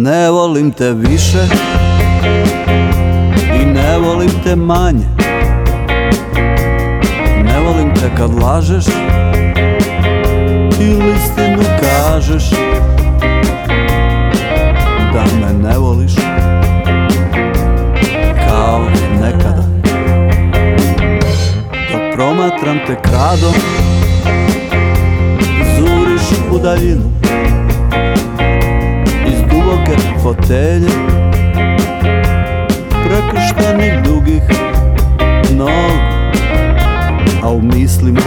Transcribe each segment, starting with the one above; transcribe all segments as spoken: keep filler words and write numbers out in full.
Ne volim te više i ne volim te manje. Ne volim te kad lažeš ili istinu kažeš da me ne voliš kao nekada. Dok promatram te kradom, zuriš u daljinu iz duboke fotelje prekrštenih dugih nogu, a u mislima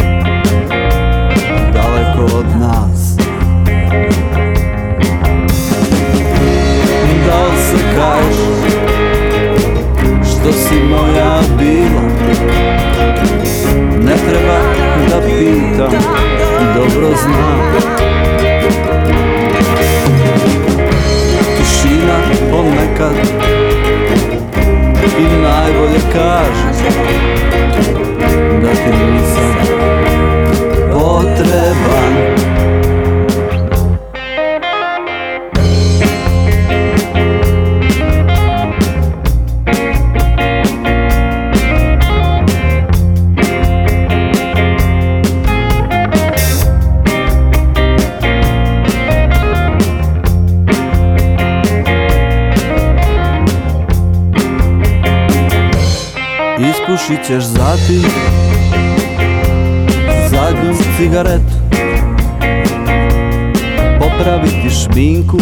daleko od nas. Da li se kaješ što si moja bila? Ne treba da pitam, dobro znam. Tišina ponekad i najbolje kaže da ti nisam potreban. Ispušit ćeš zatim zadnju cigaretu, popraviti šminku,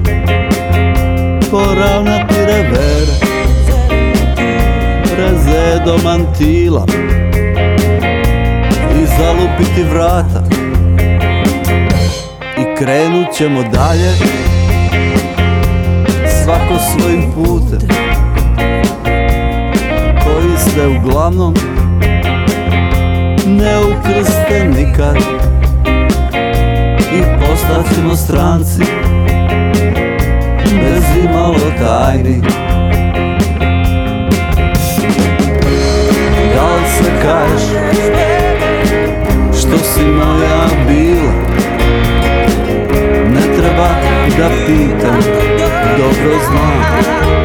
poravnati revere, preze do mantila i zalupiti vrata. I krenut ćemo dalje, svako svojim putem koji ste uglavnom ne ukrste nikad. I postat ćemo stranci bez imalo tajni. Da li se kaješ što si moja bila? Ne treba da pitam, dobro znam.